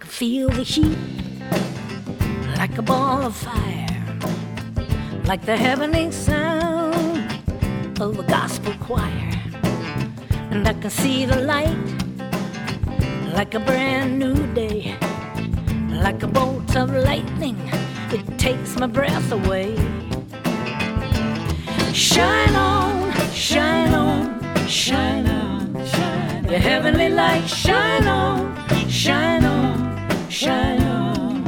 feel the heat like a ball of fire, like the heavenly sound of a gospel choir. And I can see the light like a brand new day, like a bolt of lightning, it takes my breath away. Shine on, shine on, shine on, shine on. Your heavenly light, shine on, shine on, shine on.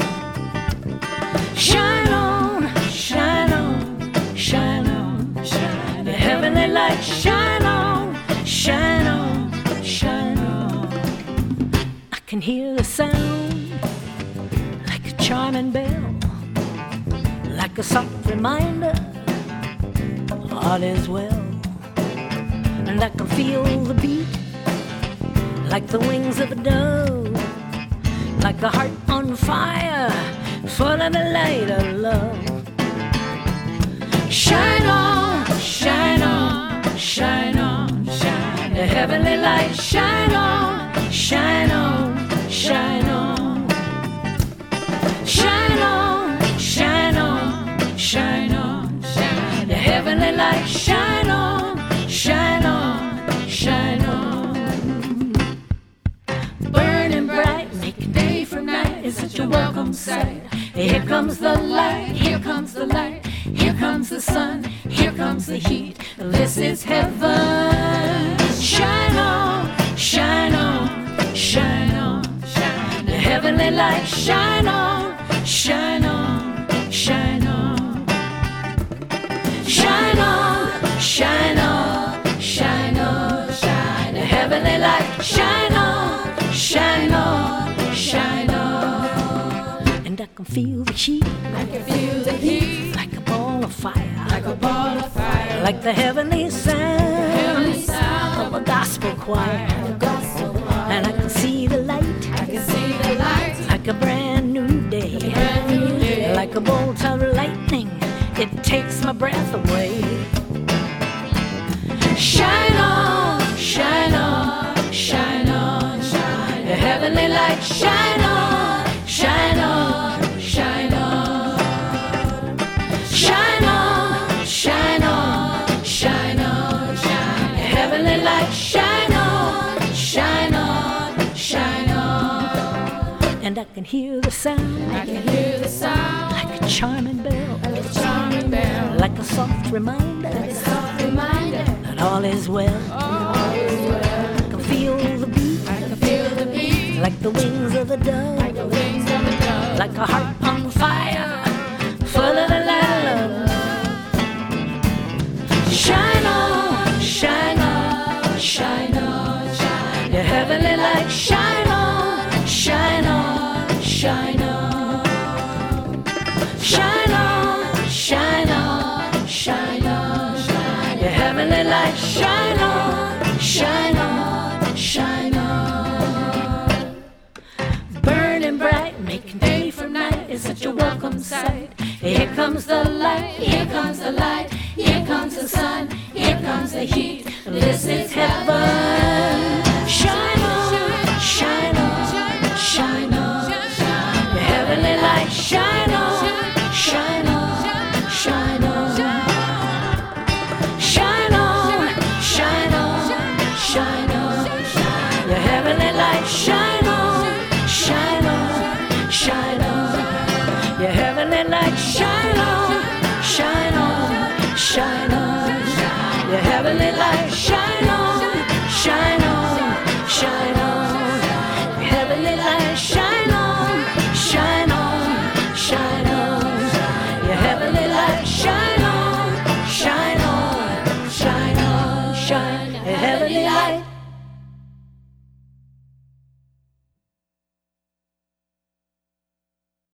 Shine on, shine on, shine on, shine on. Your heavenly light, shine on, shine on, shine on. I can hear the sound like a charming bell, like a soft reminder all is well. And I can feel the beat like the wings of a dove, like a heart on fire, full of the light of love. Shine on, shine on, shine on, shine. The heavenly light, shine on, shine on, shine on. Shine on, shine on, shine on, shine. The heavenly light, shine on, shine on, shine on. Burning bright, making day from night is such a welcome sight. Here comes the light, here comes the light, here comes the sun, here comes the heat. This is heaven. Shine on, shine on, shine on, shine. The heavenly light, shine on, shine on, shine on. Shine on, shine on, shine on, shine. The heavenly light, shine on, shine on, shine on. And I can feel the heat, I can feel the heat, like a ball of fire, like a ball of fire, like the heavenly sound of a gospel choir. the gospel choir. And I can see the light, I can see the light, like a brand new day, brand new day. like a bolt of lightning, it takes my breath away. Shine on, shine on, shine on, shine. The heavenly light, shine on, shine on, shine on. Shine on, shine on, shine on, shine. The heavenly light, shine on, shine on, shine on. And I can hear the sound I can hear the sound like a charming bell, of a charming bell, like a soft reminder like a soft reminder that all is well. all is well. I can feel the beat I can feel the beat, like the wings of a dove, like the wings of a dove, like a heart on fire, full of the light of love. Shine on, shine on, shine on, shine. Your heavenly light, shine on, shine on, shine on. Shine on, shine on, shine on, shine. Your heavenly light, shine on, shine on, shine on. Burning bright, making day from night is such a welcome sight. Here comes the light, here comes the light, here comes the sun, here comes the heat. This is heaven. Shine on, shine on, shine on. Your heavenly light, shine on, shine on, shine on. Shine on, shine on, shine on. Your heavenly light, shine on, shine on, shine on. Your heavenly light, shine on, shine on, shine on.